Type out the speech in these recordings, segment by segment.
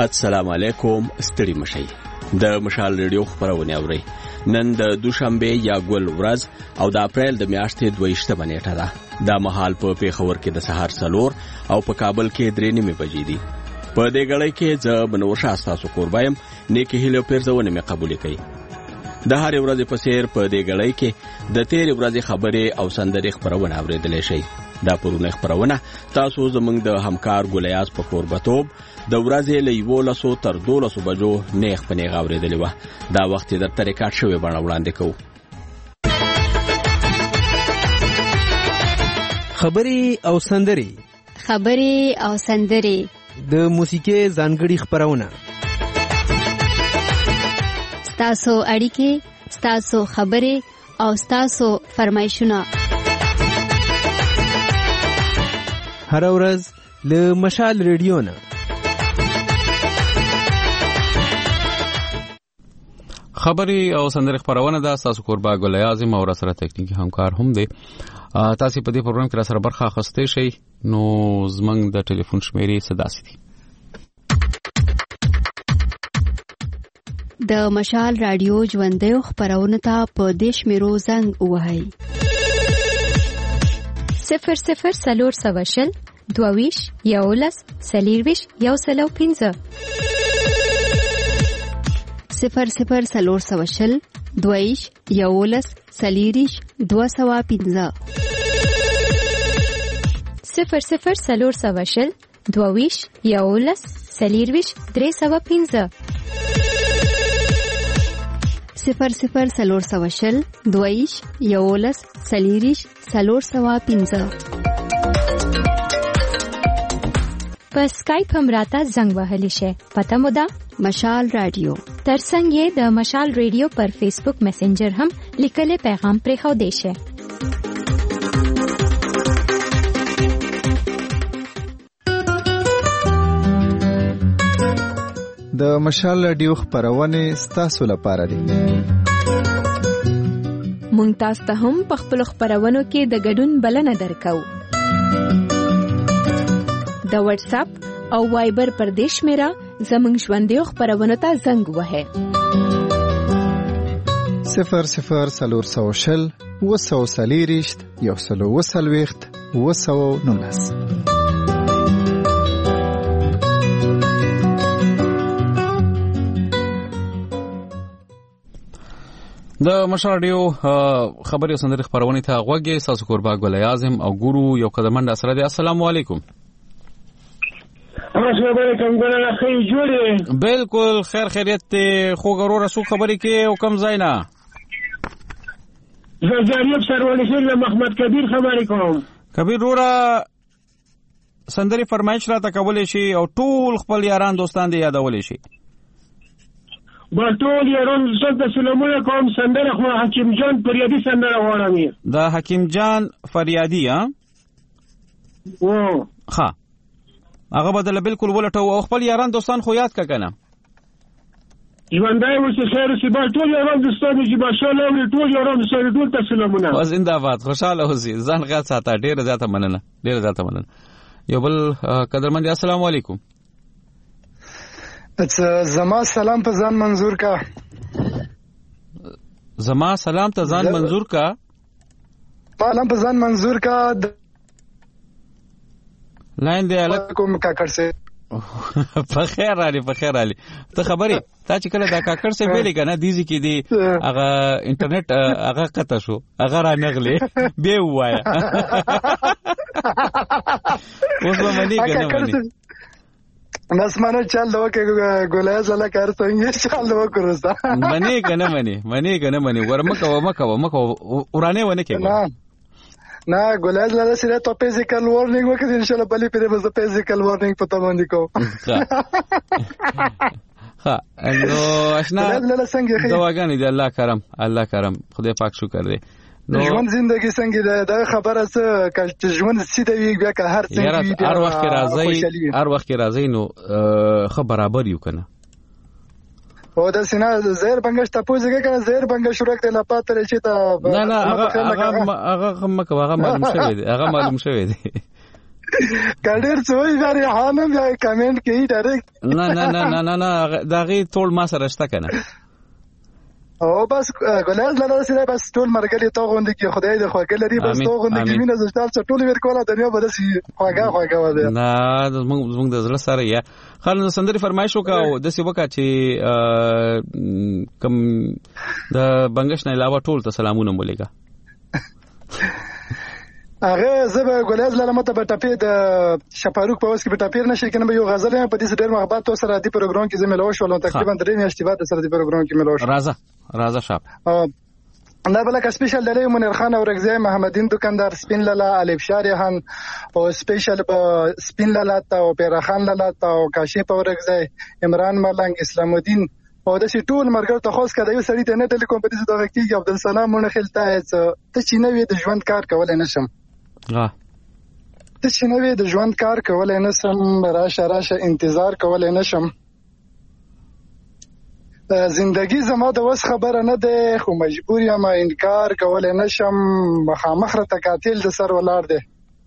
السلام علیکم. ستړي مشئ. د مشال ریډیو خبرونه اورئ. نن د دوشنبه یا ګل ورځ او د اپریل د میاشتې 22 نیټه ده. د مهال په پیښور کې د سهار 4 او په کابل کې 3:30 بجې دي. په دې غړې کې ز بنورشه تاسو قربایم نیکه هیله پیرزونه مې قبول کړي. د هر ورځې په سیر په دې غړې کې د تیر ورځې خبرې او سندرې خبرونه اوریدل شي. دا پرونه خبرونه تاسو زمونږ د همکار ګولیاز په قربتوب د ورځې له 11 تر 12 بجو نیخ په نیغ اوریدلې و. دا وخت د طریقات شوی باندې وړاندې کوو. خبرې او سندرې د موسیقي ځانګړي خبرونه، ستاسو اړیکې، ستاسو خبرې او ستاسو فرمایشونه هر ورځ له مشال ریډیو نه. خبري او سندرې خبرونه ده. تاسو قربا ګل اعظم او سره تکنیکی همکار هم دي. تاسو په دې پروګرام کې سره برخه اخیستئ شئ. نو زمنګ د ټلیفون شمیرې صداسي دي. د مشال رادیو ژوندۍ خبرونه ته په دیش میرو زنګ وهاي 00 22 11 سلیرویش یو سلو 15 00 22 11 سلیریش 215 00 22 11 سلیرویش 315 00 22 11 سلیریش 315 په سکایپ هم راته زنګ وهلی شي. پته مو ده مشال رادیو. ترڅنګ یې د مشال ریډیو پر فیسبوک میسنجر هم لیکلي پیغام پرې خو دی شي. د مشال رادیو خبرونه ستاسو لپاره دي. مونږ تاسو ته هم په خپل خبرونو کې د ګډون بلنه درکو. د واتس اپ او وایبر پر دیش میرا زمنګ ژوندۍ خبرونه ته زنګ وهه 00 وسلیریشت یو سلو وسلويخت وسو نونس. د مشال رادیو خبري او سندرې خبرونه ته غوږی. تاسو قربا ګل اعظم او ګورو یو قدمند سره دي. السلام علیکم. السلام علیکم. ګورنه خیر جوړه. بالکل خیر خیریت ته. خو غرور رسو خبرې کې او کم زینا زاریب سرول شیر محمد کبیر خبرې کوم. کبیر رورا سندري فرمایش را تکول شي او ټول خپل یاران دوستان دې یادول شي. ټول یاران زړه سلامونه کوم. سندره خو حکیم جان فریادي سندره غواړم. دا حکیم جان فریادي ها ها هغه بدل بالکل ولټو او خپل یاران دوستان خو یاد کا کنه. ژوندای وسه خیر سی با ټول یاران دوستان چې ماشاءالله ټول یاران سره ټول تسلیمونه. زنده‌باد. خوشاله اوسئ. ځان غا ساته. ډیر زیاته مننه. یو بل قدرمن. السلام علیکم. زما سلام په ځان منظور کا. زما سلام ته ځان منظور کا. سلام په ځان منظور کا. لاین دی علیکم کاکړ سے. په خیر علي ته خبري تا چې کله دا کاکړ سے ویلې کنه دیږي کې دی هغه انټرنیټ هغه قطع شو هغه را نغلې به وایا اوس به منی کنه نسمانه چل دو کې ګولای زله کار څنګه چل دو کړستا منی کنه ورمکو ورانه ونه کې نه ګولای زله سره ته فزیکل وارنینګ وکړي ان شاء الله بلې په دې فزیکل وارنینګ پته باندې کو. ها نو آشنا دواګانې دی. الله کرم خدای پاک شکر دی. ژوند زندگی څنګه ده دا خبره څه چې ژوند سیده وي بیا که هر څنګه وي هر وخت کې راځي نو خبر برابر یو کنه. او دا سینا زهر بنگش تاسو کنه زهر بنگش ورکته لا پاتره چې تا نه هغه معلوم شوی دی. کډیر څوی غری حانم یا کمنټ کوي ډایرکټ نه دا غي ټول ما سره شته کنه او بس ګلال لاره سره بس ټول مرګلي تو غوندي کې خدای دې خوګه لري بس تو غوندي کې مینه زړه ټول ور کوله دنیا به دسي خوګه وځي نه زموږ د زړه سره یا خالد سندري فرمایش وکاو د سی وکا چې کم د بنگش نه علاوه ټول ته سلامونه مولېګا هغه زبه ګلال لاره مته په ټپې د شپاروک په وس کې په ټپیر نشي کنه به یو غزل په دې ډېر محبت تو سره دې پروګرام کې زموږ لوش ولو تقریبا 3 میاشتې بعد سره دې پروګرام کې ملوش راځه شاب دا بل کا سپیشل دلی منیر خان او رغزی محمدین دکاندار سپین لالا الف شاریحان او سپیشل سپین لالا تا او پیرا خان لالا تا او کاشف او رغزی عمران ملنګ اسلام الدین او د شي ټول مرګ ته خاص کړه یو سړی ته نه ټلیکوم په دې دغه کې عبد السلام مونږ خلته ته چې نوې د ژوند کار کولای نشم ته چې نوې د ژوند کار کولای نشم راشه انتظار کولای نشم زندگی زما د وس خبره نه ده خو مجبور یم انکار کولای نشم مخامخ را قاتل د سر ولاړ ده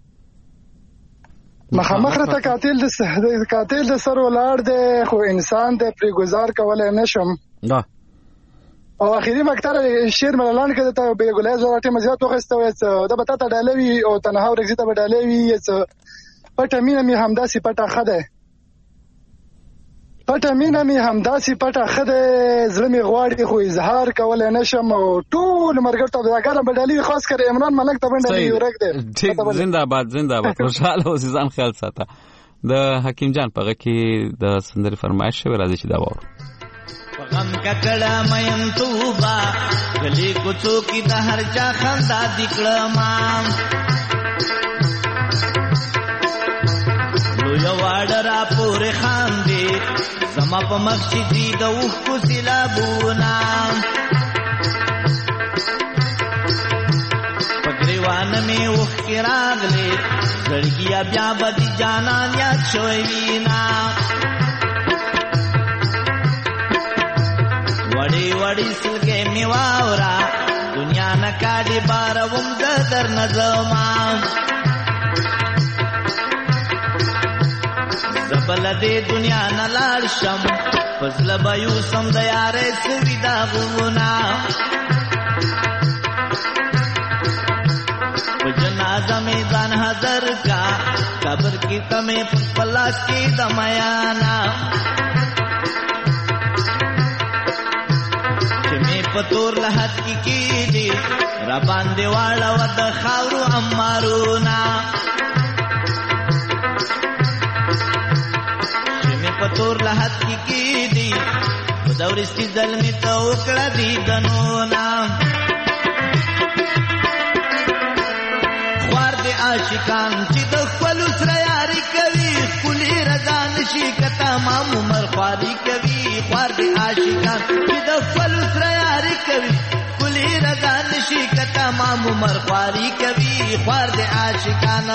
مخامخ را قاتل د سر ولاړ ده خو انسان د پری گزار کولای نشم او اخیری مقطع شعر ملالان کده ته به ګلای زړه مزیات وغسته وې دا به تا ډالوي او تنها ورګزي ته ډالوي پټه مینه می همداسي پټه خده پټه مینه می همداسي پټه خده زړه می غواړي خو اظهار کولای نشم او ټول مرګ ته ځاګر بدلی خاص کر عمران ملک ته باندې ورګ ده زنده باد خوشاله او ځان خیال ساته د حکیم جان پغه کې د سندري فرمایش شوی راځي چې دا وره غم ککړه مېم توبا غلي کوڅو کې د هر چا خندا دکړما لو یو اډرا پورې خاندې زما په مسجد د اوخ کو سیلابونا پګریوان مې اوخ کې راغلې زړګیا بیا بدی جانان یاد شوي وینا وړي سلګې می واورا دنیا نکاډي باروم د در نظما زبل دې دنیا نلال شم فضل بيو سم د یارې سویدا غونا په جنازه می ځان حاضر کا قبر کې تمه پلاس کې دمانا پتور لحد کی دی را باندې واړه ود خاورو امارونا چې پتور لحد کی دی دورستي ظلم ته وکړه دی دنونا خوار دی عاشقان چې د خپل سره یاري کوي کلی رضا نشي کته مام عمر خواري کوي خوار دی عاشقان چې د خپل سره یاري کوي کلی رضا نشي کته مام عمر خواري کوي خوار دی عاشقان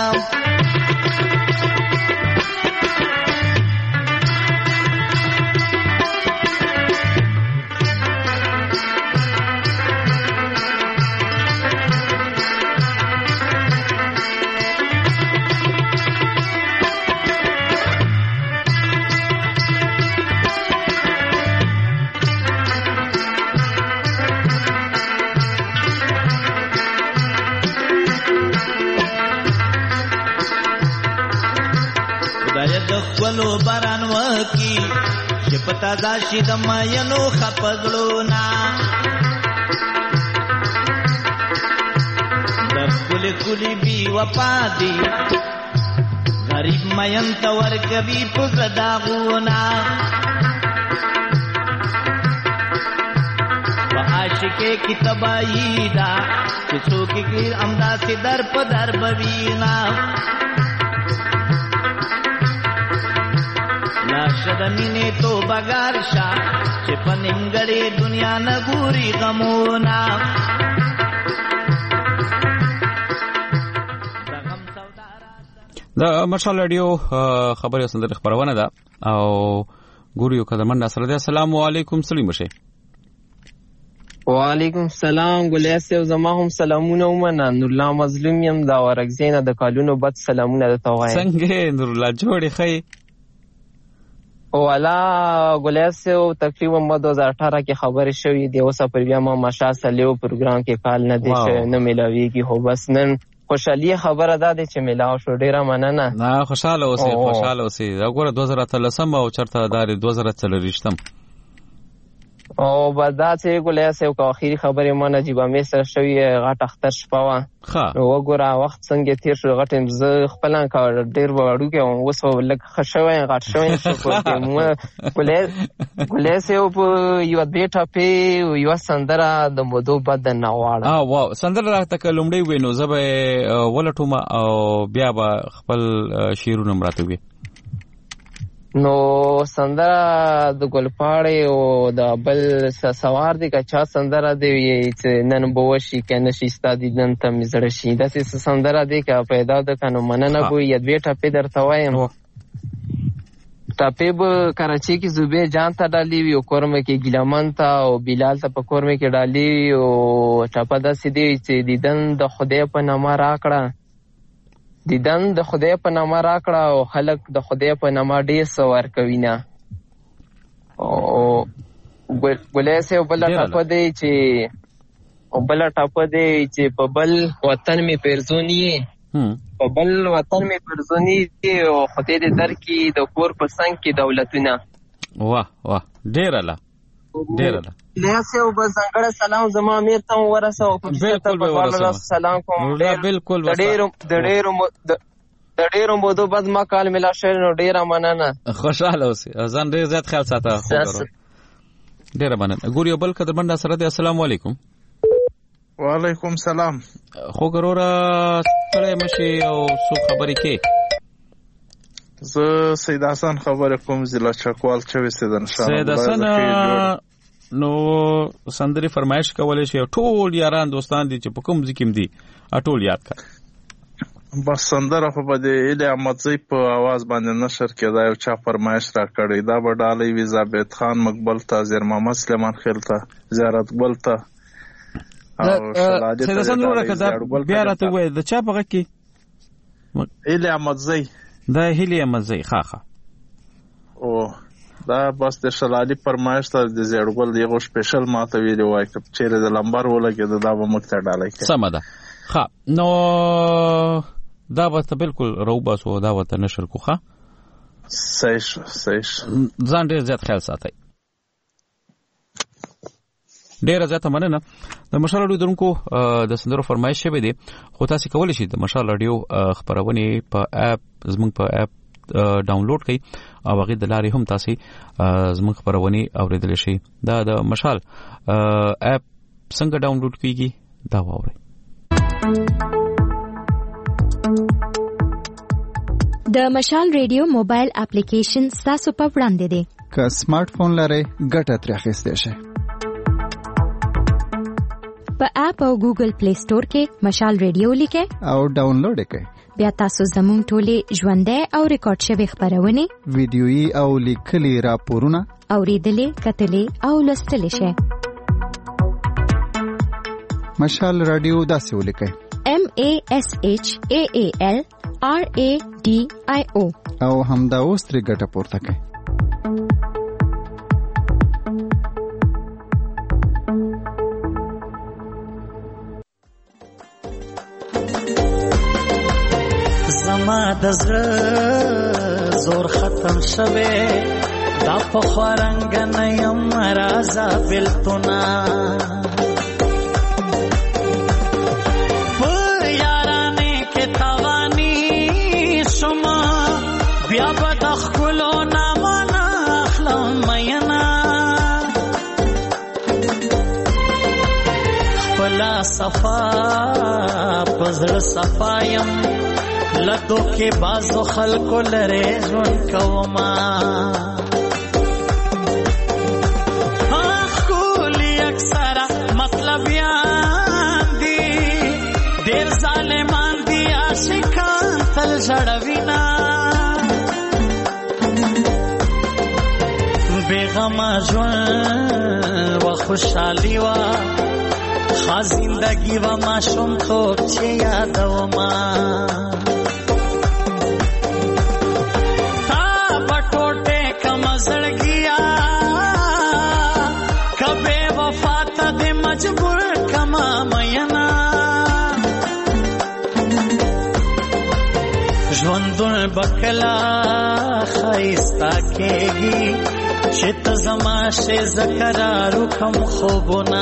ولو باران وکی شپتا داشي د ماینو خپګلونا د کلی کلی بي وپا دي غریب ماین تور کبي پزدا غونا عاشقه کی تباہی دا کسو کی امدا سے در پدر بوینا لاشد مینه تو بغار شا چې پننګړې دنیا نه ګوري غمونا دا مشال رادیو خبري سندره خبرونه ده او ګوريو کدمن سره ده. السلام علیکم سلیم شه. وعلیکم السلام ګلیاس او زما هم سلامونه ومنه. نورالله مظلوم یم دا ورکزینه د کالونو بد سلامونه د توایم. څنګه نورالله جوړې خی؟ والا ګلیاس او تقریبا ما 2018 کې خبرې شوې دی، اوس پر بیا ما ماشا سلیو پروګرام کې کال نه دی نه ملاویږي، هو بس نن خوشالي خبره ده چې ملاو شو. ډیره مننه. نه خوشاله اوسې خوشاله اوسې. دا ګوره 2013 او چرته داري 2040 او بعدا چې ګلیاس او اخیری خبره ما نجيبه مې سره شوې غټ اختر شپه وا او ګوره وخت څنګه تیر شو غټم ز خپل کا ډیر وړو کې اوس ولک خښوي غټ شوی شو کوم ګلیاس او یو بیٹا په یو سندره د مودو بد نه واړه. واو سندره راته کلمړې وینو زبې ولټوم او بیا به خپل شیرونه مراته وي. نو سندره د ګلپاړې او د بل سوار دی که چا سندره دی چې نن بوشي کنه شي ستادي نن ته مزړه شي داسې سندره دی که پیدا د کنه مننه بو ید بیٹا په درته وایم. ټاپې به کراچي کې زوبې جان ته ډالي وي او کورمه کې ګیلمن ته او بلال ته په کورمه کې ډالي او ټاپه داسې دی چې دیدن د خدای په نامه راکړه، دیدن د خدای په نامه راکړه او خلک د خدای په نامه ډېر څه ورکوي نه. او ګلیاس او بله ټاپه دی چې په بل وطن مې پیرزونی په بل وطن مې پیرزونی او خدای دې درکړي د کور په څنګ کې دولتونه. واه واه ډېره له ګلیاس او بس ځانګړی سلام زما امیر ته ورسوه. بالکل به ورسوه. سلام کوم. بالکل د ډېرو مودو بعد ما کال ملا شوی نو ډېره مننه. خوشاله اوسې ځان ډېر زیات خیال ساته. ډېره مننه. ګور یو بل قدرمند سره دی. السلام علیکم. وعلیکم سلام. خو ګروره ستړی مشي او څو خبرې کې؟ زه سید حسن خبره کوم ضلع چکوال چوي سیدن شاه. سید حسن نو سندري فرمایش کولای شي ټول یاران دوستان دي چې په کوم ځکیم دي ټول یاد کا. بس سندره په بده اله احمدزی په आवाज باندې نشر کېدا یو چا فرمایش را کړی دا به ډالۍ وی زابط خان مقبل ته زیر محمد سلیمان خیل ته زیارت ګل ته او شلاده سید حسن نور کده بیا راته وای د چا په کې اله احمدزی دا هلی احمدزی خاخه او دا بس د شلالی فرمایش ته د زیړګل دیغه سپیشل ماته ویلی وای چې چیرې د لمبر ولګي دا به مکته ډالای کی سم ده. ها نو دا به بالکل روباس او دا وته نشر کوخه صحیح ځان ډیر زیات خیال ساتي. ډیر زیات مننه. د مشال رادیو درونکو د سندرو فرمایش شوی دی خو تاسو کولی شئ د مشال رادیو خبرونه په اپ زموږ په اپ ډاونلوډ کړئ او هغه د لارې هم تاسو زموږ خبرونه اوریدل شئ. دا د مشال اپ څنګه ډاونلوډ کیږي دا واورئ. د مشال ریډیو موبایل اپلیکیشن تاسو په وړاندې دی. که سمارټ فون لرئ ګټه ترې اخیستی شئ. په اپ او ګوګل پلی سٹور کې مشال ریډیو لیکئ او ډاونلوډ کړئ. بیا تاسو زموږ ټولې ژوندۍ او ریکارډ شوی خبرونه ویډیويي او لیکلي راپورونه اوریدلې کتلې او لوستلې شئ. مشال رادیو داسې ولیکئ MASHAAL RADIO او همدا اوس ترې ګټه پورته کړئ. زما د زړه زور ختم شوه دا په خورنګ نه یم رازا بلتونا په یارانه کې توانی شما بیا به د خلو نامه اخلم مینا خپل صفا پزړه صفایم لدو کې بازو خلکو لره ژوند کوما خولي اکثر مطلب یان دي ډېر ظالمان دي عاشقان تل ژړوینا کما ژوند و خوشحالي وا خا زندگی و ماشومتوب چې یادوما تا پټوټه کما زړګیا کبه وفات دې مجبور کما مینا ژوندون بکلا خایستا کېږي چې ته زما شې زکرارو کم خوبونه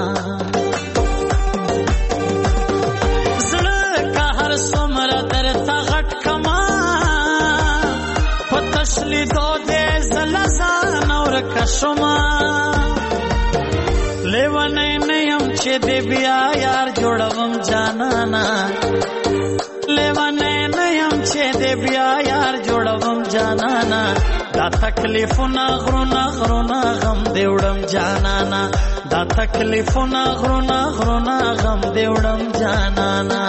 زړه که هر څومره درته غټ کما په تش لیدو دې زه له ځانه ورکه شومه لیونی نه یم چې دې بیا یار جوړوم جانانا لیونی نه یم چې دې بیا یار جوړوم جانانا دا تکلیفونه غرونه غرونه غم دې وړم جانانا دا تکلیفونه غرونه غرونه غم دې وړم جانانا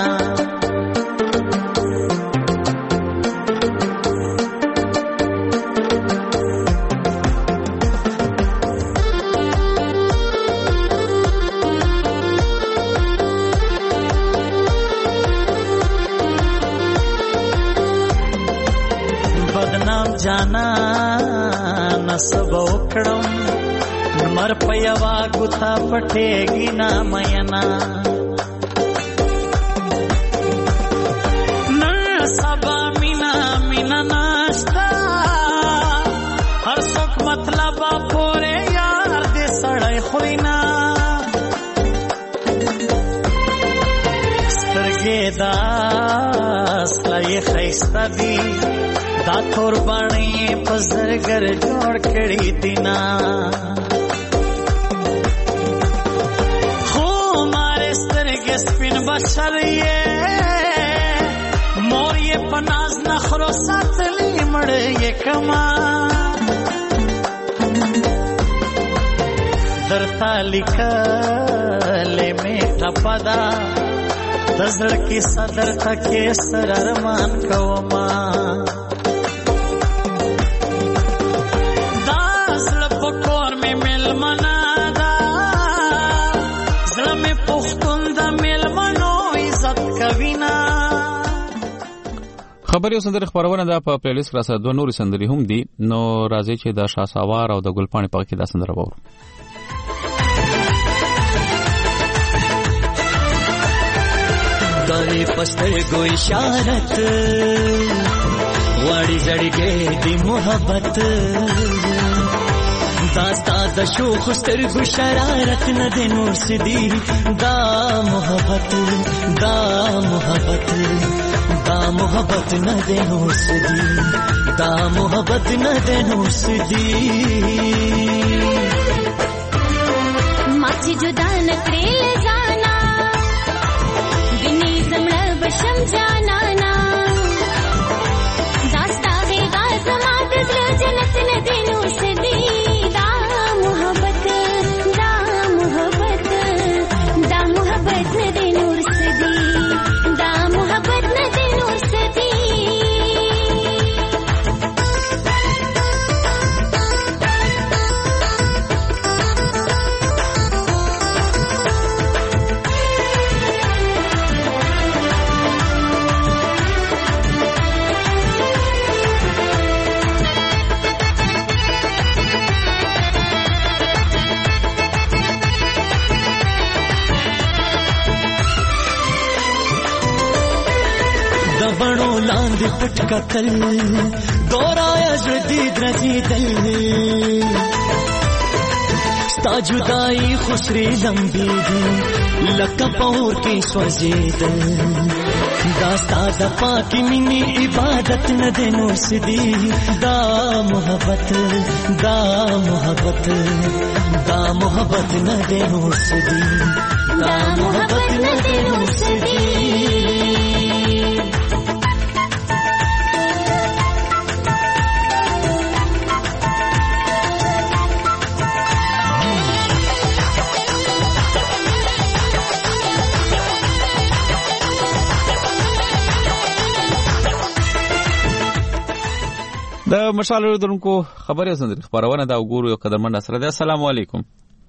जाना नसब उकड़म मर पयवा गुथा पटेगी ना मयना न सबा मीना मीना नाश्ता हर सुख मतलब पोरे यार दे सड़ाई खुइना स्तरगे दास लाई खैस्ता दी دا تور باڼې په زرګر جوړ کړي دینا خو ماره سترګې سپین بشر یې مور یې په ناز نخرو ساتلې مړ یې کما درته لیکلې مې ټپدا د زړه کې صدر تکې سر ارمان کوما خبري او سندري خبرونه ده په پلی لیست راځه دوه نوري سندري هم دي نو راځي چې د شاسوار او د ګلپاڼې په کې دا سندره وورو داري پستر گو اشارت واړي زړګي دی محبت داستا د شو خستر گو شرارت نه د نور سدي دا محبت دا محبت دا محبت نه د نور سدي دا محبت نه د نور سدي ماچي جدا نکړې لزانا دني زمړ بشم جانا نا داستا هي غاز ما د جنت نه د نور سدي دا محبت دا محبت دا محبت نه د نور سدي دا محبت نه د نور سدي بڑو لاند پټ کتل دورایا زړدي درځیدل ستا جدائی خسري لمبي دي لکه پور کې سوځیدل دا ستا د پاکي مینې عبادت نه د نور سدي دا محبت دا محبت دا محبت نه د نور سدي دا محبت نه د نور سدي د د مشال دونکو خبرې سندري خبرونه دا وګورو یو قدرمن سره ده. السلام علیکم.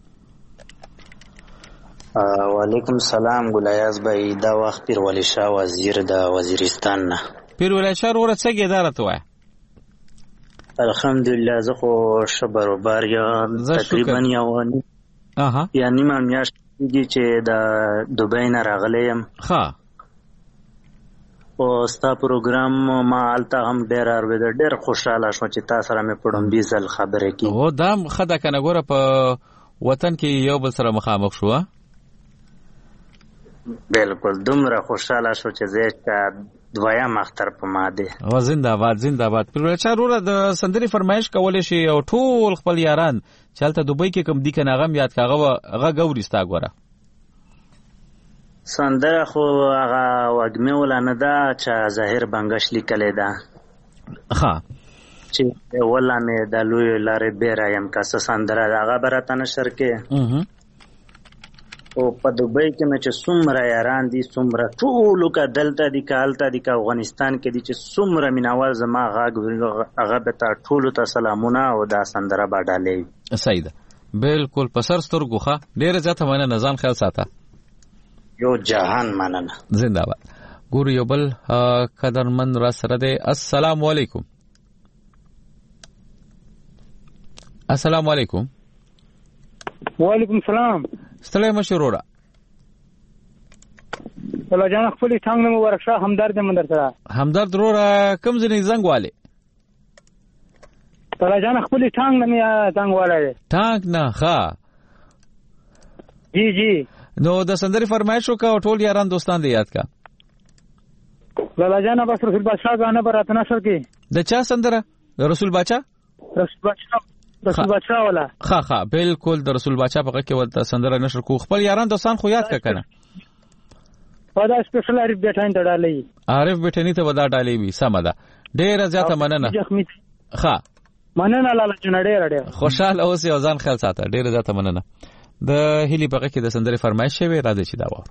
وعلیکم السلام. ګلایاز بھائی دا وخت پیر ولی شاه وزیر د وزیرستان نه. پیر ولی شاه ورته څنګه اداره توه؟ الحمدلله زه خو شبر و بار یا تقریبا یا نیمه میاشت دی چې د دوبۍ نه راغلی یم. ها او ستا پروګرام ما هلته هم ډېر اورېده. ډېر خوشحاله شوم چې تا سره مې په ډومبي ځل خبرې کړي. او دا ښه ده که نه ګوره په وطن کې یو بل سره مخامخ شو. بالکل دومره خوشحاله شو چې زه دویم اختر په ما دی. او زنده باد زنده باد. پیر چا وروره د سندري فرمایش کولی شي او ټول خپل یاران چې هلته دوبۍ کې کوم دي که نه هغه یاد که هغه ګوري ستا ګوره سندره خو هغه وږمې وله نه ده چې ظاهر بنګش لیکلی ده. ښه چې وله مې د لویو لارې بیره یم که څه سندره ده هغه به راته نشر کې. او په دوبۍ کې مې چې څومره یاران دي څومره ټولو که دلته دي که هلته دي که افغانستان کې دي چې څومره مینهوال زما غږ هغه به ته ټولو ته سلامونه او دا سندره به ډالې. صحیح ده بالکل په سر سترګو ښه. ډېره زیاته مننه. ځان خیال ساته. یو جهان مننه. زنده باد. ګورو یو بل قدرمن را سره دی. السلام علیکم. السلام علیکم. وعلیکم السلام. ستړی مشر وروره. الله جان خپل ټانګ نه مبارک شه. همدرد من در سره. همدرد وروره کوم ځای زنګ والے؟ الله جان خپل ټانګ نه زنګ والے. ټانګ نه ښه. جی جی. نو د سندري فرمایش وکړه او ټول یاران دوستان دې یاد کا. الله جان بس رسول بادشاہ غانه براتنا نشر کې. د چا سندره؟ د رسول بادشاہ؟ رسول بادشاہ والا. ها بالکل د رسول بادشاہ په کې ولته سندره نشر کو. خپل یاران دوستان خو یاد کا کنه. دا سپیشل عارف بیٹانی ته ډالې. عارف بیٹانی ته ودا ډالې وی سم ده. ډېر زیاته مننه. ها مننه لاله جن ډېر خوشاله اوسې او ځان خیال ساته. ډېر زیاته مننه. د هلي په کې د سندري فرمایش شوی راځي چې دا و.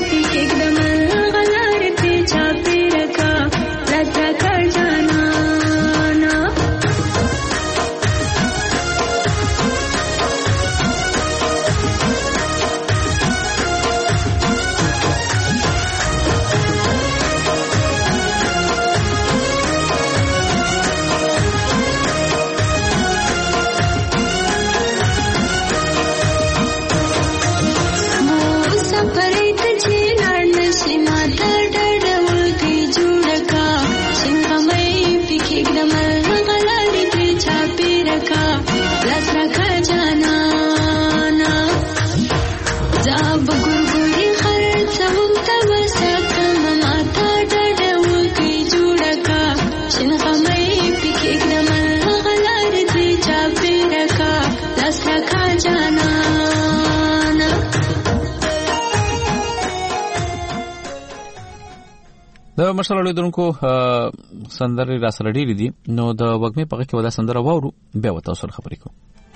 د مشال لیدونکو سندرې را سره ډېرې دي نو د وګمې په کې ودا سندره واورو بیا وتا سره خبرې کوو.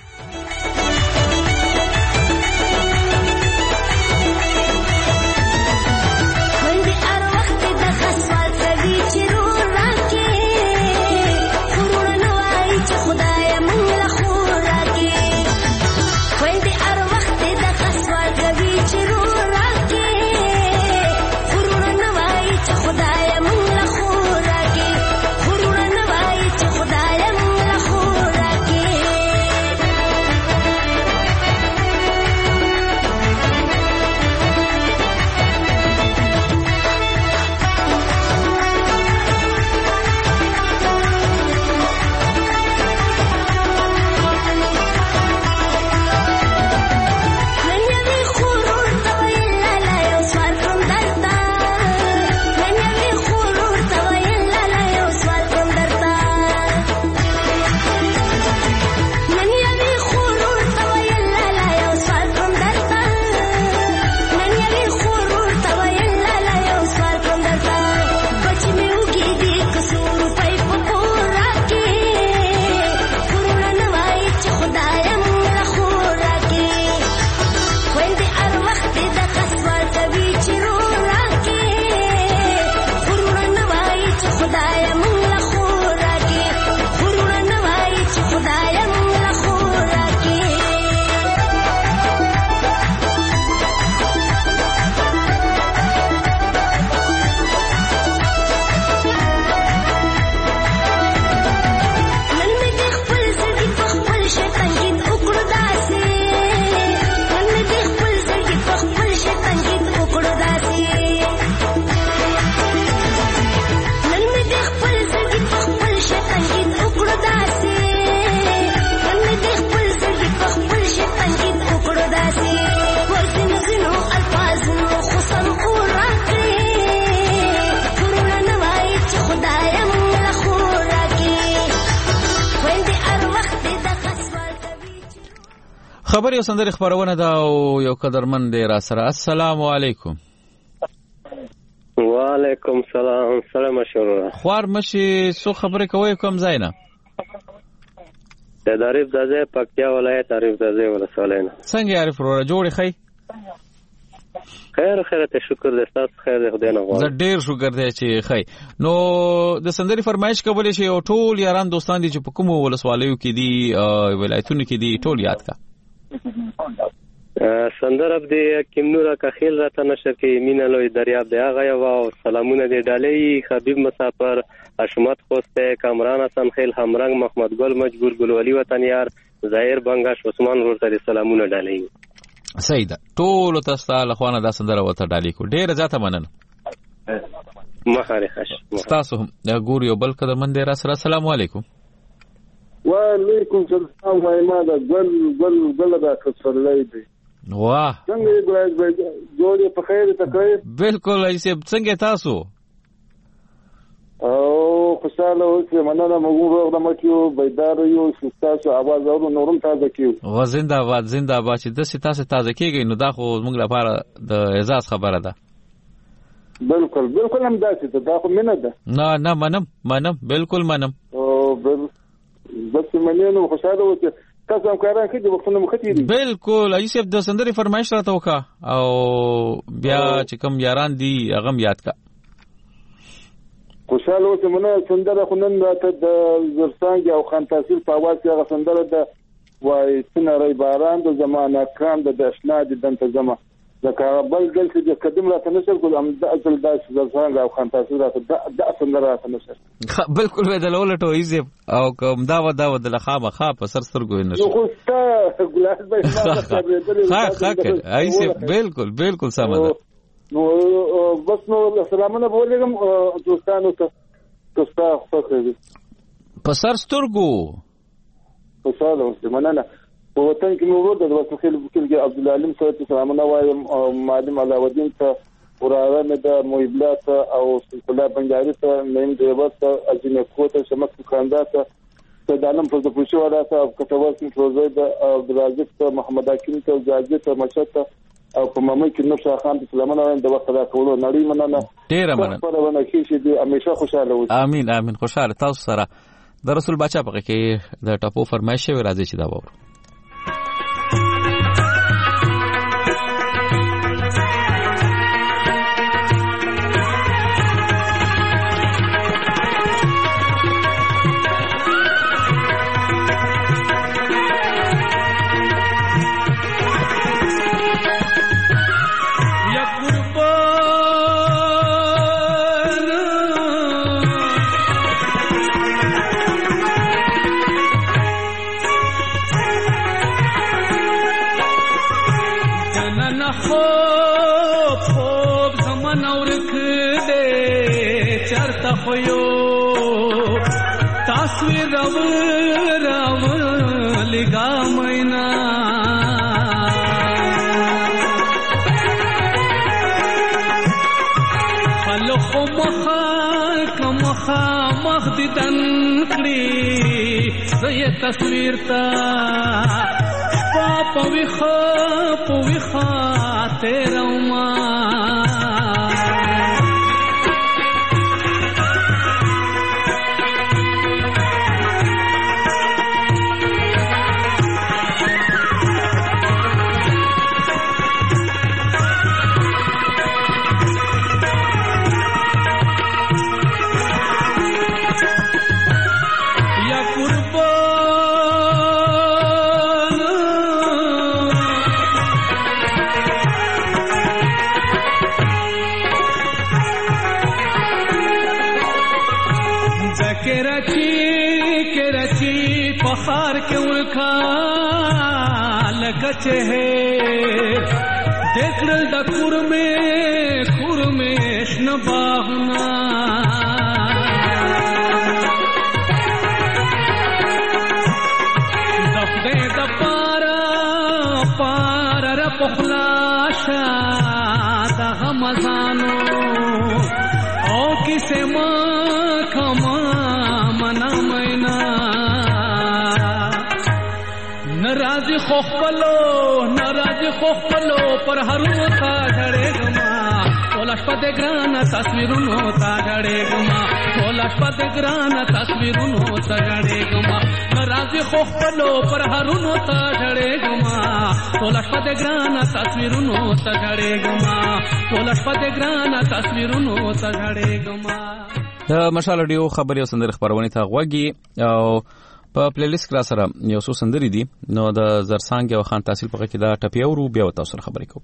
خبر یو سندرې خبرونه دا او یو قدرمن دی را سره. السلام علیکم. وعلیکم السلام. سلام مشوره خوار مشي سو خبرې کوي کوم ځای نه؟ د عارف دځه پکتیا ولایت عارف دځه ولسوالۍ نه. څنګه عارف وروره جوړې خی؟ خیر ته شکر دې تاسو خیر دې خدای نه غواړم. زه ډیر شکر دې چې خی. نو د سندرې فرمایش کولې شي او ټول یاران دوستان دي چې په کوم ولسوالیو کې دي ولایتونو کې دي ټول یاد کا. سندرب دی کیمنورا کخیل راته نشر کې مینا لوی دریاب دی هغه یو سلامونه دی ډالۍ حبیب مسافر اشمت خوسته کامران حسن خیل همرنګ محمد ګل مجبور ګلولی وطن یار ظاهر بنگاش عثمان ورته سلامونه ډالۍ. سیدا ټول تاسو له خوانه دا سندره وته ډالۍ کو ډیر زیاته مننه. مخاره خش تاسو ګور یو بل کده من دی را سره. السلام علیکم. وعلیکم السلام. ما دا ګل دا خسرلای دی. واه څنګه ګلای جوړې په خیر ته کوي؟ بالکل ایسه څنګه تاسو؟ او خوشاله اوسه مننه موږ د مچو بیدار یو تاسو आवाज اورو نورم تازه کیو. و زنده‌باد زنده‌باد چې د تاسو تازه کیږي نو دا خو موږ لپاره د اعزاز خبره ده. بالکل هم داسې دا خو مننه ده. نه منم بالکل منم. او بس مننه خوشاله اوسه تاسو هم کاران کړي وختونه مخ ته دي بالکل ایسف د سندري فرمایش راته وکا او بیا چې کوم یاران دي هغه یاد کا خوشاله اوسه مونږ سندره خنن راته د زرسانګ او خان تحصیل په आवाज کې هغه سندره د وای سنري باران د زمانه کام د اشنا د دنته زما د کابل دل چې قدم راته نشل کوم د اصل د زرسانګ او خان تحصیل راته د سندره راته نشل بالکل وې د لولټو ایزف او کوم دا و د لخامه په سر سترګو نه نو خو تا ګلاس به ایزف بالکل سم ده نو بس نو سلامونه بولېږم دوستانو ته تاسو خوښه په سر سترګو په ساده اوسه مننه په وطن کې نو ورته د وسخیل کې عبد العلیم صاحب سلامونه وایم او معلم علاودین ته وراره مې د محبلات او سلطان بنجاري ته نیم دیوت اجنه کوته شمک خاندان ته دانم په پوښتنه وراته او کتابات پروژه د عبد الرزاق محمد حکیم ته جاجي ته مشته او په مامي کې نو شاخان د سلامونه وایم د وخت راکولو نړۍ مننه ډیره مننه په ونه کې چې دې همیشه خوشاله اوسئ امين خوشاله تاسو سره د رسول بچا په کې د ټاپو فرمایش راځي چې دا وره تصویر تا پاپ ویخا تیرا ما देखल द खुर में शनबाहना दफदे द पारा र पखलाशा द हमजानो ओ किसे मा खमा मना मैना नाराजी خوخلو پر هرونو تا ډړېګما ټوله شپه د ګرانه تصویرونو تا ډړېګما ټوله شپه د ګرانه تصویرونو تا ډړېګما ناراضي خوخلو پر هرونو تا ډړېګما ټوله شپه د ګرانه تصویرونو تا ډړېګما ټوله شپه د ګرانه تصویرونو تا ډړېګما د مشال ډیو خبري او سندر خبرونه ته غوږی او په پلی لیست کرا سره یو څو سندري دي نو د زرسانګ او خان تحصیل په کې دا ټپی او رو بیا تاسو سره خبرې کوم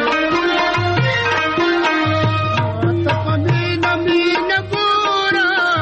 Pura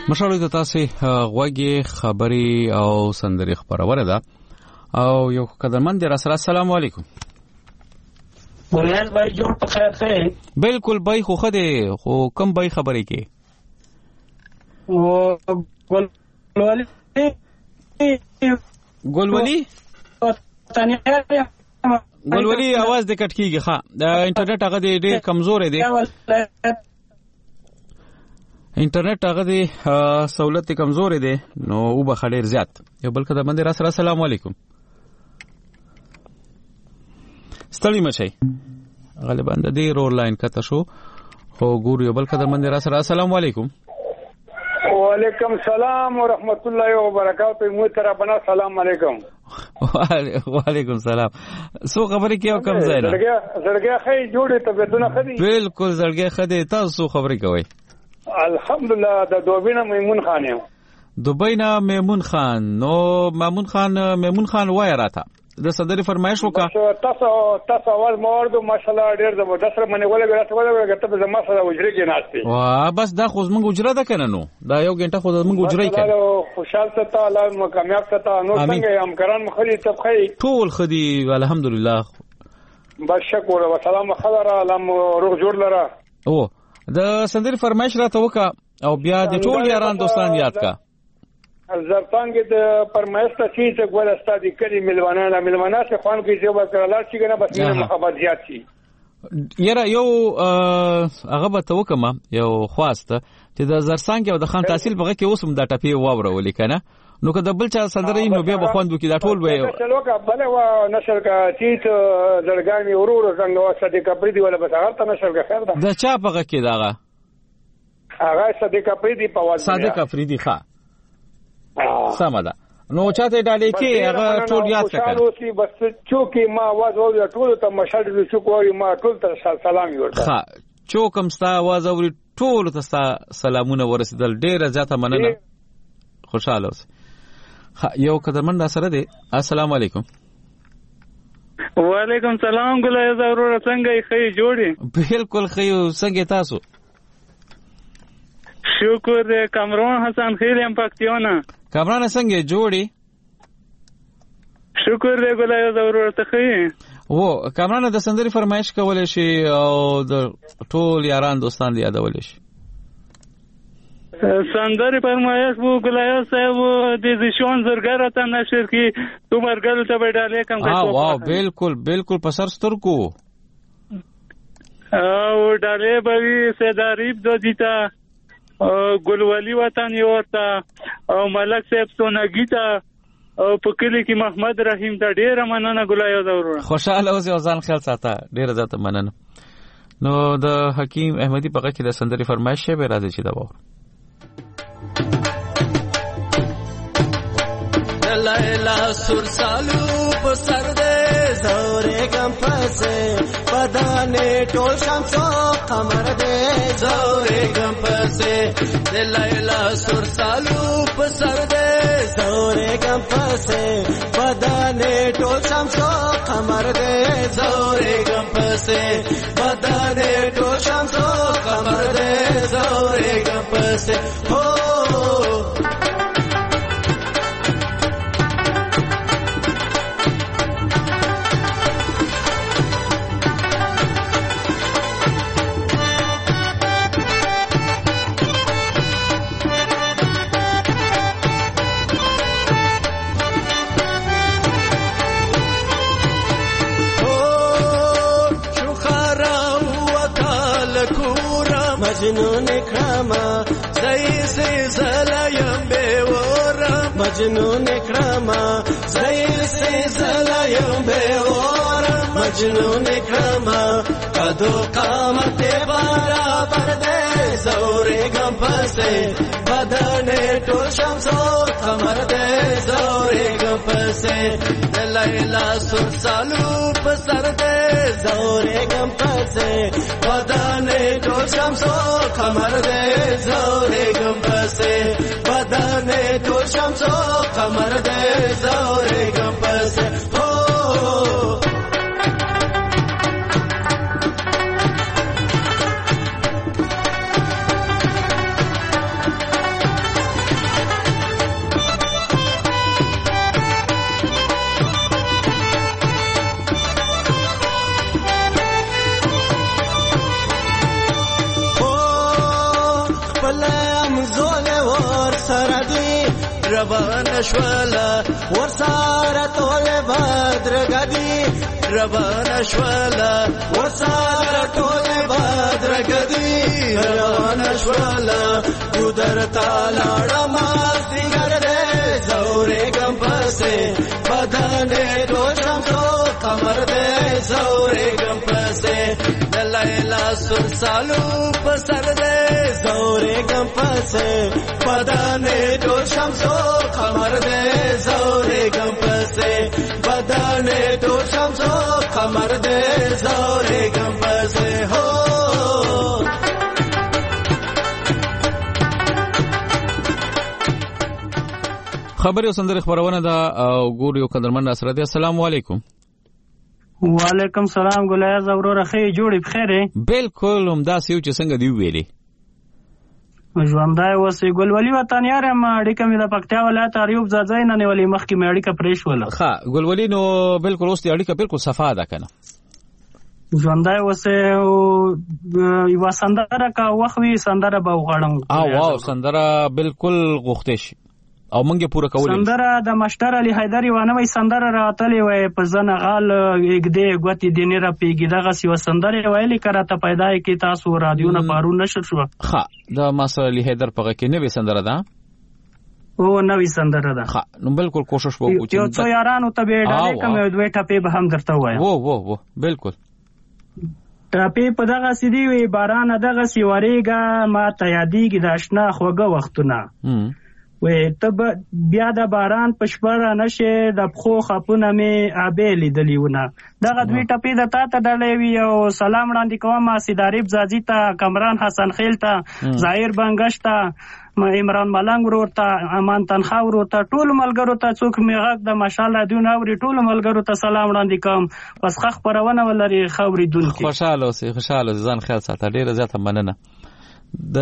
مشالو ته تاسو غوږی خبري او سندري خبرونه ده او یو قدرمن در سره السلام علیکم ګوریان بای جوړ په خیر ښه بالکل بای خو خده خو کم بای خبرې کې او ګولولي ګولولي आवाज د کټ کیږي ها د انټرنیټ هغه ډېر کمزور دی انټرنیټ هغه دی سہولت کمزور دی نو او به خډیر زیات یو بل کده باندې را سره السلام علیکم ستړي مچي غالبا د دې رول لاین کته شو خو ګور یو بل کده باندې را سره السلام علیکم وعلیکم السلام ورحمت الله وبرکاته محترم سلام علیکم وعلیکم السلام سو خبرې کیو کم ځای نه زړګي خې جوړې طبيعتونه خدي بالکل زړګي خدي تاسو خبرې کوي الحمدلله د دوبینه میمون خان یم دوبینه میمون خان نو میمون خان وای راته د صدر فرمایش وکا تاسو اول موارد ماشاءالله ډیر زبردست منه ولګه ته زما سره وجري کې ناشته وا بس دا خو زمونږ وجره ده کنه نو دا یو غنټه خو زمونږ وجري کې خوشحال ته الله کامیاب ته نو څنګه هم کران مخلي تبخي ټول خدي الحمدلله بس شکر او سلام خبر علم روح جوړ لره او د صدر فرمایش راته وکا او بیا د ټول یاران دوستان یاد کا زرتانګ د پرمایش ته چې ګول استادی کلی ملوانه څخه خوان کې چې وکړل چې کنه بس مینه محبت زیات شي یاره یو هغه به تو کما یو خواسته چې د زرسانګ او د خان تحصیل بغه کې اوسم د ټپی واوره ولیکنه نو که د بل چا صدرې نو بیا بخوندو کې دا ټول وي چلو کا بل و نشر کا چې زړګانی ورور څنګه صدیق پریدي ولا بس هغه ته نشر کا خیر ده د چا بغه کې داغه هغه صدیق پریدي په واځي صدیق پریدي ښا سمدا نو چاته ډالې کې هغه ټول یاد کړه خوشاله بس چوکي ما आवाज اوري ټول ته مشهد شکر ما ټول ته سلام ورته ها چوکم ستا आवाज اوري ټول ته سلامونه ورسېدل ډېر زیاته مننه خوشاله اوسه یو قدرمن سره دی السلام علیکم وعلیکم سلام ګلای ضرور څنګه خې جوړي بالکل خې څنګه تاسو شکر دې کامران حسن خیر ام پکتیونه کامران څنګه جوړي شکر دې ګلای ضرور ته خې و کامران د سندري فرمایش کولای شي او د ټول یاران دوستان دی یادول شي سندري فرمایش وو ګلای صاحب د ځشون زرګر ته نشر کی تو مرګل ته وډاله کم کوي واو بالکل بالکل پسر ستر کو او ډاله بوي سیداریب دو دیتا ګلوالي وطن یو تا او ملک صاحب سونګی تا او په کلی کې محمد رحیم ته ډیره مننه ګلایو ضرور خوشاله اوسه ځان خیال ساته ډیره زیاته مننه نو د حکیم احمدی په کې د سندري فرمایش به راځي چې دا و لیلا سر سالو په سر دې زورې غم پسې بدانې ټول شمسو قمر دې زورې غم پسې لیلا سر سالو په سر دې زورې غم پسې بدانې ټول شمسو قمر دې زورې غم پسې بدانې ټول شمسو قمر دې زورې غم پسې هو مجنون کرما زي زلایم به ور مجنون کرما زي زلایم به ور مجنون کرما کدو قامت برابر دے زورے غم پسے بدن ټول شمسو قمر دے زورے غم پسے لیلا سر سالو پسر دے زورے غم پسے بدن ټول شمسو قمر دے زورے غم پسے بدن ټول شمسو قمر دے زورے غم پسے سره دی ربان شولا ورساره ټول بدرګدي ربان شولا ورساره ټول بدرګدي ربان شولا ګودر تعالی ما سیګر دې زورې ګم پسې بدنې دوشم تو کمر دې زورې ګم پسې دلایلا سر سالو پسر دې زورې ګم پسې بدنې دوشم تو کمر دې زورې ګم پسې بدنې دوشم تو کمر دې زورې ګم پسې هو خبري او سندري خبرونه دا ګور یو قدرمن سره دی. السلام علیکم. وعلیکم سلام ګلایز اورور خې جوړې بخیره. بالکل هم دا سیو چې څنګه دی ویلي ژوندای وسې ګلولي وطن یاره ما اړیکه مې د پکتیا ولایت اریوب ځای نه نیولې مخکې مې اړیکه پرېښ ولا ها ګلولي نو بالکل اوس دی اړیکه بالکل صفا ده کنه ژوندای وسې یو سندره کا وخوي سندره به وغړم واو سندره بالکل غوښته شي او مونږه پوره کولې سندره د مشتر علي حیدر ونوي سندره راتلې وای په زنه غال یګدې غوتی دینه را پیګی دغه سی سندره ویلې کراته پیدا کی تاسو رادیو نه پارو نشر شو ها د مشتر علي حیدر په کې نوې سندره ده او نوې سندره ده ها نو بالکل کوشش وکړو چې یو څو یارانو ته به ډالې کوم دوی ټپې به هم درته وایم وو بالکل ټپې په دغه سیدی وی باران دغه سی وریګه ما ته یادېږي د آشنا خوګه وختونه وې تب بیا د باران پښپره نشه د خو خپونه می ابې لیدلیونه دغه دوی ټپې د تا ته ډلې وی او سلام وړاندې کوم سیداریب زازی ته کمران حسن خیل ته ظاهر بنگش ته عمران ملنګ ورته امان تنخوا ورته ټول ملګرو ته څوک می غږ د ماشاءالله دون اوري ټول ملګرو ته سلام وړاندې کوم پس خخ پرونه ولري خوري دون کې خوشاله ځان خیال ساته ډیره زیاته مننه د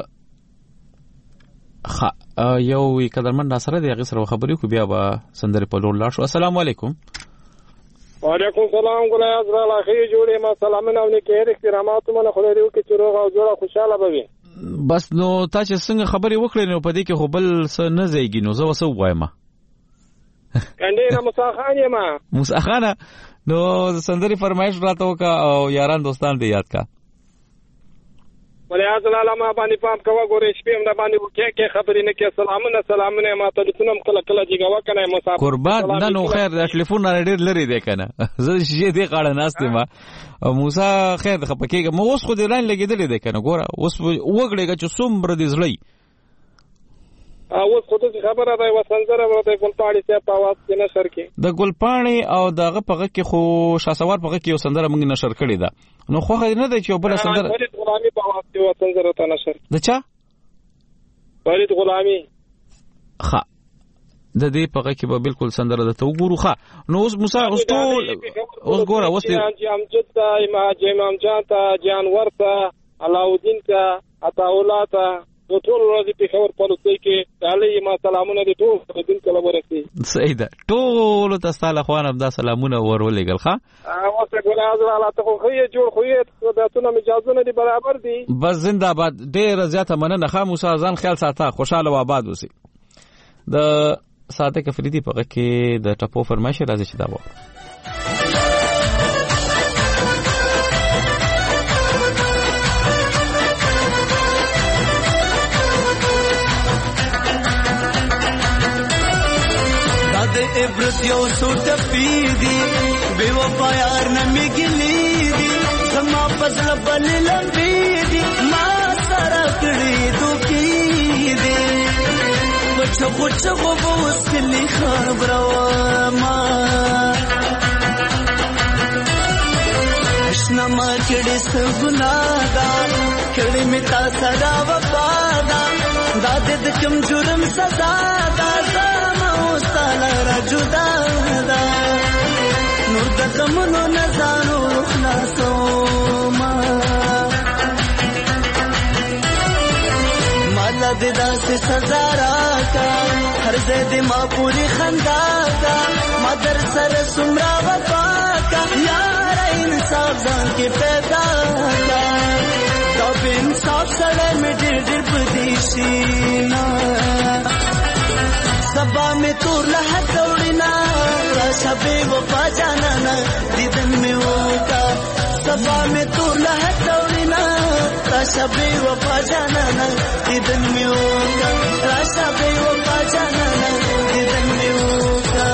یو قدرمن سره دی هغه سره خبرې کو بیا به سندره په لور لاړ شو. السلام علیکم. وعلیکم سلام ګلای ازرا لاخي جوړې ما سلامونه او نیکه احترامات مونږ خو دې وکړو چې روغ او جوړه خوشاله بوي بس نو تا چې څنګه خبرې وکړې نو په دې کې خو بل څه نه زیږي نو زه وسو وایم کنده موسی خان یم موسی خان نو سندري فرمایش راته وکا او یاران دوستان دې یاد کا ولې ازلاله ما باندې پام کوه ګورې شپې هم د باندې کې خبرې نه کې سلامونه ما ټلیفون هم کله جګه وکنه مسافر قربان نه نو خیر د ټلیفون نه ډېر لري دی کنه زه شي دې قاړه ناشته ما موسی خیر خپکیږه مو اوس خو دې لاین لګیدلې دی کنه ګوره اوس وګړېګه چې څومره دې زړی اوس خو ته خبره ده وسنځره ورته ګلپاڼي ته په आवाज کې نشر کې د ګلپاڼي او دغه پغه کې خو شاسوار پغه کې یو سندره موږ نشر کړی ده نو خو نه دی چې بل سندره فرید غلامي په आवाज کې وسنځره ته نشر د چا فرید غلامي ښه د دې پغه کې به بالکل سندره ده ته وګورو ښه نو اوس موسی اوس ټول اوس ګوره اوس دې امجد ته امام جان ته جانور ته علاؤالدین ته عطا الله ته ټول ورځې په خبر پروتې کې علي ما سلامونه دي ټول دین کله ورسي صحیح ده ټول تاسو له خوانم دا سلامونه ورولېګل ښا اوسه ګل اعظم الله ته خو جوړ خو یې داتونه اجازه دي برابر دي بس زنده باد ډېر زیاته مننه ښا موسی ځان خیال ساته خوشاله و آباد اوسې د ساده کفریدي په کې د ټپو فرمایش راځي چې دا و عبرت یو سوټ پیدي بے وفا یار نمی گلی دي زما فضل بل لمبي دي ما سره کړي دوکي دي وچ وسلی خبرو ما اشنا ما کړي سګناګار کړي می تا سره وفادا دا د کوم جرم سزا دا ستاله جدا دا نور د غمونو نزانو خلاصو ما مالا د داسې سزا راکا هر ځای د ما پوری خندا کا ما در سره سمرا وفا کا یار انصاف ځان کې پیدا کا دا انصاف سره مې ډېر پدې شي نه سبا میں تور لہر دوڑنا شبے وفا جانانا دیدن میں ہوتا سبا میں تور لہر دوڑنا شبے وفا جانانا دیدن میں ہوتا شبے وفا جانانا دیدن میں ہوتا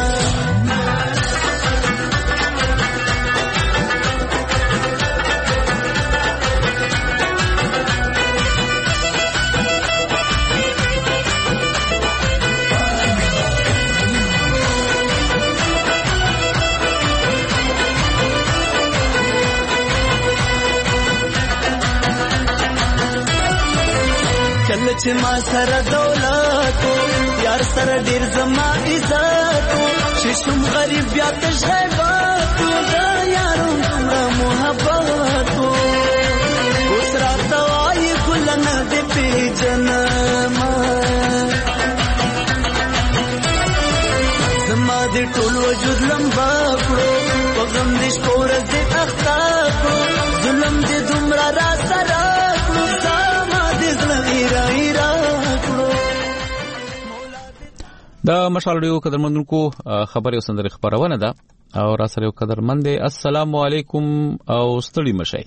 چې ما سره دولت یار سره ډیر زما عزت ششم غریب بیا تشهبات دا یارو دومره محبت اوس راته وایي ګل نه دې پیژنم زما دې ټول وجود لمبا کړو په غم دې شپه ورځ دې اخته کړو ظلم دې دومره را سره د مشالډیو قدرمنونکو خبري او سندري خبرونه ده او را سره قدرمند السلام علیکم او ستړي مشي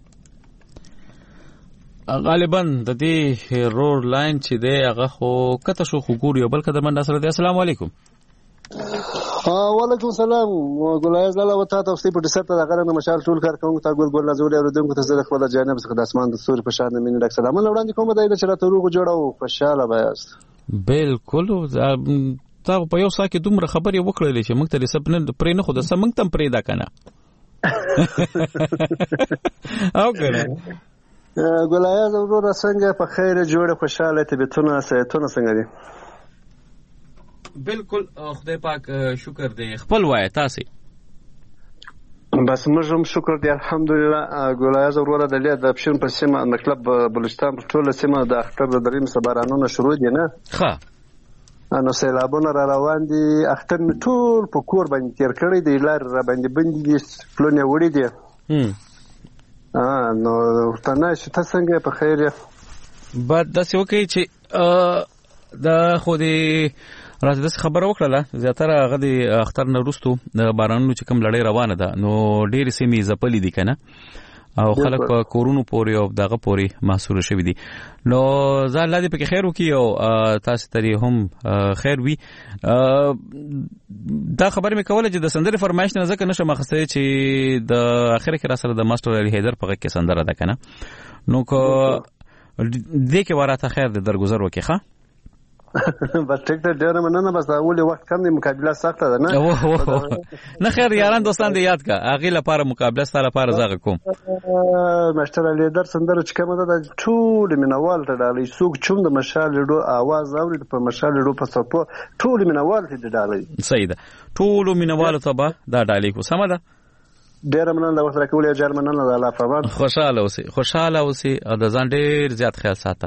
غالبا د دې رور لاین چې دی هغه خو کته شو خو ګور یو بل قدرمند سره دی السلام علیکم وعلیکم السلام ګلایز لاله وتا تاسو په ډیسټ ته غره نه مشال ټول کار کوم تا ګل نازولې اوردونکو ته زه خپل جانب څخه د اسمان د سوري په شان مين ډک سلام وړاندې کوم دا چې راته روغ جوړو خوشاله بایاست بالکل تا په یو ساعت کې دومره خبرې وکړلې چې موږ ته سپنه پرې نه خو د سم موږ تم پرې دا کنه او کنه ګلایز ورور څنګه په خیر جوړه خوشاله طبيعتونه صحتونه څنګه دي بالکل خدای پاک شکر دی خپل وای تاسو بس موږ هم شکر دی الحمدلله ګلایز ورور د لید د پښین پر سیمه مطلب بلوچستان په ټوله سیمه د اختر د دریم سبارانونو شروع دي نه ښه نو سیلابونه را روان دي اختر می ټول په کور باندې تیر کړی دی لار را باندې بندي دي پلونه وړي دي نو تنه چې تاسو څنګه په خیر بعد د څه وکي چې د خو دې راځي د خبره وکړه زیاتره هغه د اختر نه وروسته د بارانونو چې کوم لړۍ روانه ده نو ډېر سیمې زپلې دي کنه او خلک په کورونو پورې او دغه پورې محصول شوی دي نو ځان لاندې پکې خیر وکي او تاسو ته هم خیر وي دا خبره مې کوله چې د سندرې فرمایش نه ځکه نشم اخسته چې د اخر کې را سره د ماستر علي حیدر په کې سندره ده کنه نو کو دې کې وراته خیر د درگذر وکي ښه بس ټیک ته ډیر مننه بس اولي وخت کم دی مقابله سخته ده نه نه خیر یاران دوستان دې یاد کا اغه لپاره مقابله ستاره لپاره زغه کوم مشتر علي در سندره چې کومه ده ټول مینوال ته ډالې سوق چوم د مشال ډو आवाज اوري په مشال ډو په سپو ټول مینوال ته ډالې صحیح ده ټول مینوال ته به دا ډالې کو سم ده ډیر مننه د وخت راکولې جار مننه د الله په امان خوشاله اوسې او د ځان ډیر زیات خیال ساته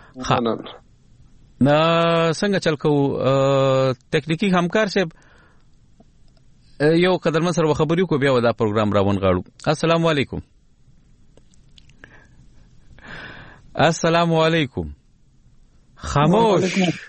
نا څنګه چل کو ټکنیکی همکار صاحب یو قدرمن سره خبرې کو بیا ودا پروګرام راون غاړو السلام علیکم خاموش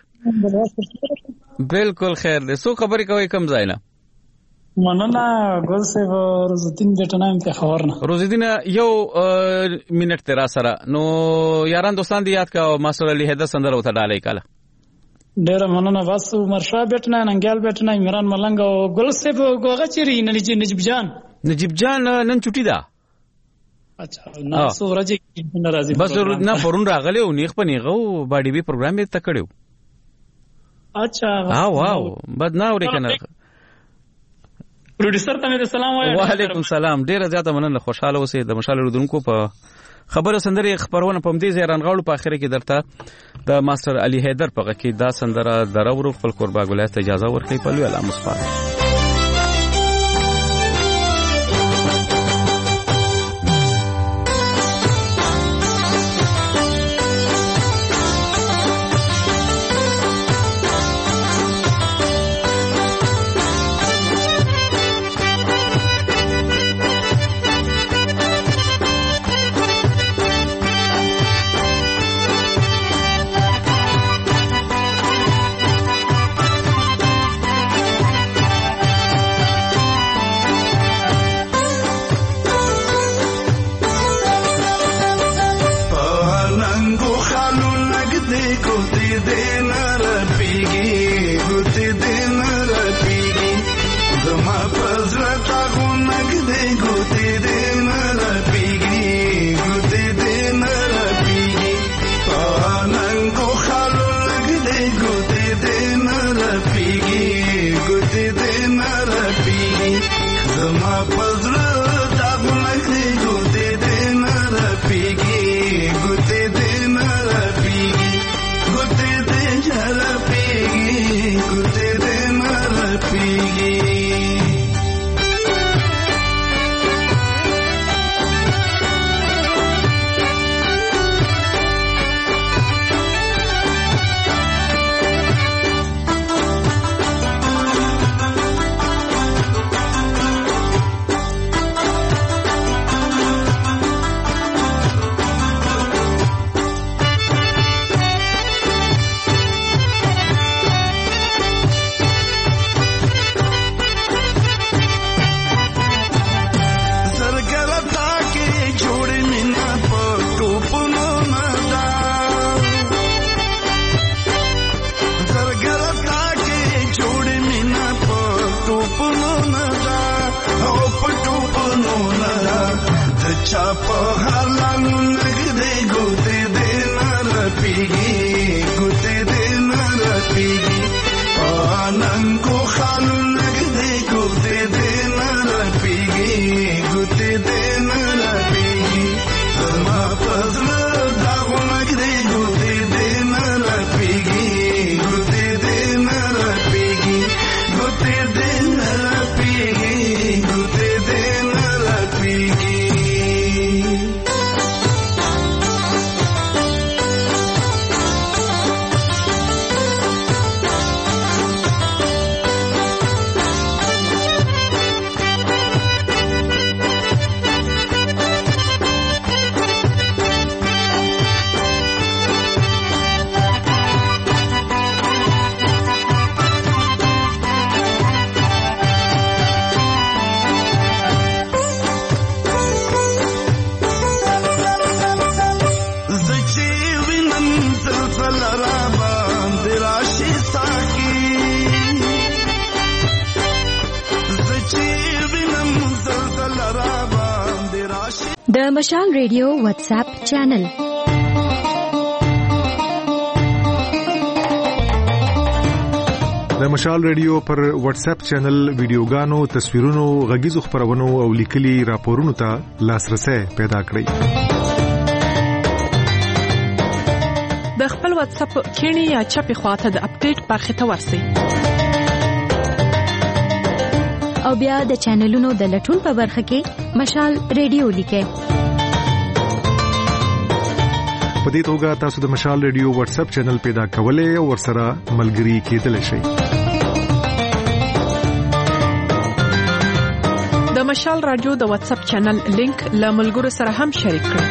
بالکل خیر دې سو خبرې کوي کم ځای نه مننه ګل صاحب روزدین ګټنایم په خبرنه روزدین یو منټ تیرا سره نو یاران دوستان دی یاد کا ماستر علي حیدر سندره وته ډالې کاله ډیر مننه واسو مرشا بیٹنا ننګال بیٹنا عمران ملنګ او ګل صاحب ګوغه چیرې نجیب جان نن چټي ده اچھا نو سورج ناراضي بس نه پرون راغله او نیخ پنیغه باډي بي پروګرام یې تکړو اچھا واو بد نه اوري کنه پروډوسر ته مې سلام وایم وعلیکم سلام ډیر زیاته مننه خوشاله اوسئ د مشال رودونکو په خبره سندري خبرونه په دې ځای رانغاړو په اخر کې درته د ماستر علي حیدر په کې دا سندره درو خپل قربا ګولایت اجازه ورکړي په لوی علامه مصطفی चा په حالان نګدې ګوتې دې نه رپیږي ګوتې دې نه رپیږي پانن کو خان نګدې ګوتې دې نه رپیږي ګوتې دې نه رپیږي زما پزړه دا غونګدې ګوتې دې نه رپیږي ګوتې دې نه رپیږي ګوتې دې نه رپیږي ګوتې دې نه رپیږي د مشال ریډیو واتس اپ چینل د مشال ریډیو پر واتس اپ چینل ویډیوګانو، تصویرونو، غږیزو خبرونو او لیکلي راپورونو ته لاسرسي پیدا کړئ. د خپل واتس اپ کینی یا چپی خواته د اپډیټ برخه ته ورسئ. او بیا د چینلونو د لټون په برخه کې مشال ریډیو لیکئ. په دې توګه تاسو د مشال ریډیو واتس اپ چینل پیدا کولای او ورسره ملګري کېدلی شئ. د مشال رادیو د واتس اپ چینل لینک له ملګرو سره هم شریک کړئ.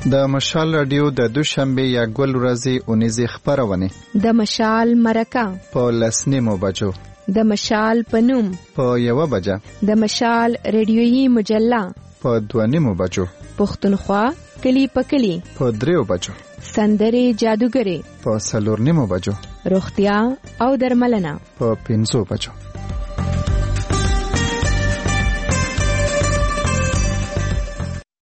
د مشال رادیو د دوشنبه یا ګل ورځې اونیزه خبرونه د مشال مرکه په لسنیمو بجو د مشال پنوم په 1 بجه د مشال ریډیویي مجله په 2 بجو پښتونخوا کلی پکلی په 3 بجو سندري جادوګری په 4 بجو روغتیا او درملنه په 5 بجو